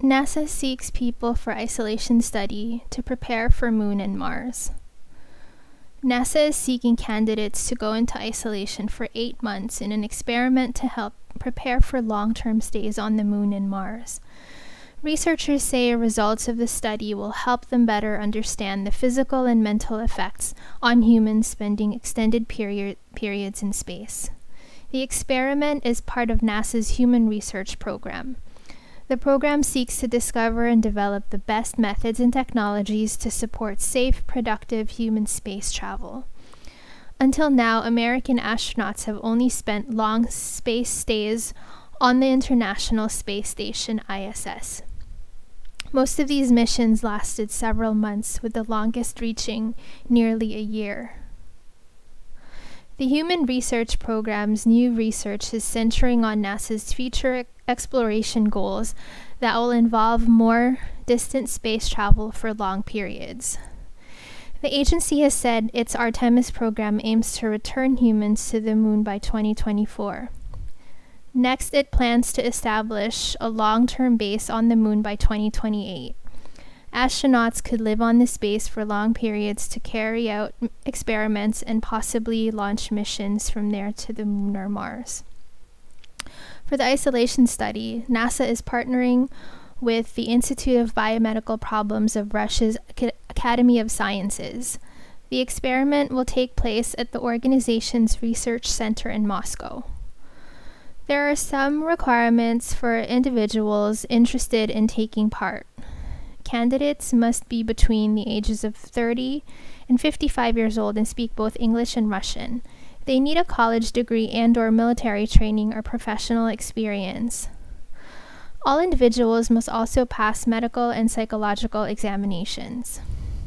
NASA seeks people for isolation study to prepare for Moon and Mars. NASA is seeking candidates to go into isolation for 8 months in an experiment to help prepare for long-term stays on the Moon and Mars. Researchers say results of the study will help them better understand the physical and mental effects on humans spending extended periods in space. The experiment is part of NASA's Human Research Program. The program seeks to discover and develop the best methods and technologies to support safe, productive human space travel. Until now, American astronauts have only spent long space stays on the International Space Station, ISS. Most of these missions lasted several months, with the longest reaching nearly a year. The Human Research Program's new research is centering on NASA's future exploration goals that will involve more distant space travel for long periods. The agency has said its Artemis program aims to return humans to the Moon by 2024. Next, it plans to establish a long-term base on the Moon by 2028. Astronauts could live on this base for long periods to carry out experiments and possibly launch missions from there to the Moon or Mars. For the isolation study, NASA is partnering with the Institute of Biomedical Problems of Russia's Academy of Sciences. The experiment will take place at the organization's research center in Moscow. There are some requirements for individuals interested in taking part. Candidates must be between the ages of 30 and 55 years old and speak both English and Russian. They need a college degree and/or military training or professional experience. All individuals must also pass medical and psychological examinations.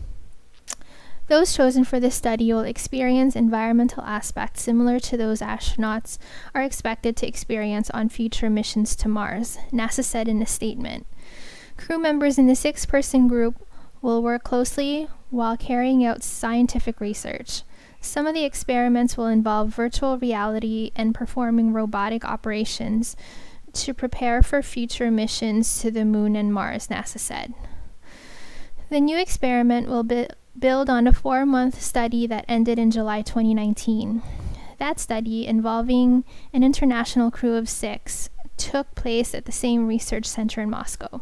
Those chosen for this study will experience environmental aspects similar to those astronauts are expected to experience on future missions to Mars, NASA said in a statement. Crew members in the 6-person group will work closely while carrying out scientific research. Some of the experiments will involve virtual reality and performing robotic operations to prepare for future missions to the Moon and Mars, NASA said. The new experiment will build on a 4-month study that ended in July 2019. That study, involving an international crew of 6, took place at the same research center in Moscow.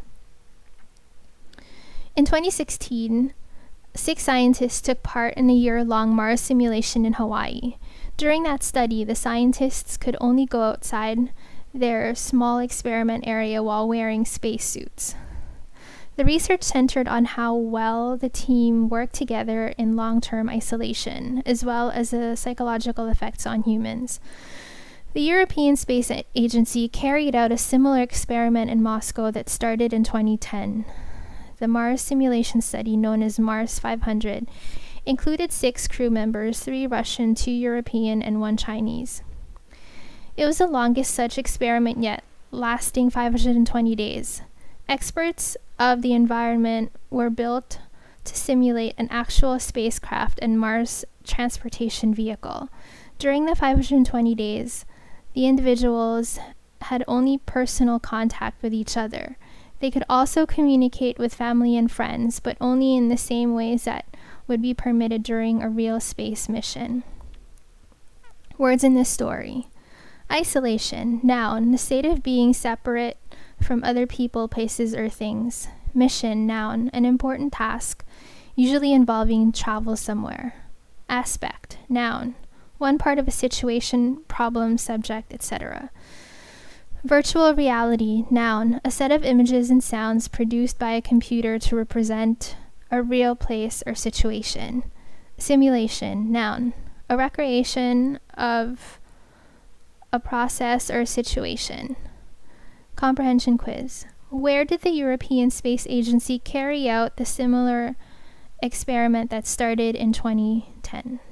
In 2016, 6 scientists took part in a year-long Mars simulation in Hawaii. During that study, the scientists could only go outside their small experiment area while wearing spacesuits. The research centered on how well the team worked together in long-term isolation, as well as the psychological effects on humans. The European Space Agency carried out a similar experiment in Moscow that started in 2010. The Mars simulation study, known as Mars 500, included 6 crew members, 3 Russian, 2 European, and 1 Chinese. It was the longest such experiment yet, lasting 520 days. Experts of the environment were built to simulate an actual spacecraft and Mars transportation vehicle. During the 520 days, the individuals had only personal contact with each other. They could also communicate with family and friends, but only in the same ways that would be permitted during a real space mission. Words in this story. Isolation, noun, the state of being separate from other people, places, or things. Mission, noun, an important task, usually involving travel somewhere. Aspect, noun, one part of a situation, problem, subject, etc. Virtual reality, noun, a set of images and sounds produced by a computer to represent a real place or situation. Simulation, noun, a recreation of a process or situation. Comprehension quiz. Where did the European Space Agency carry out the similar experiment that started in 2010?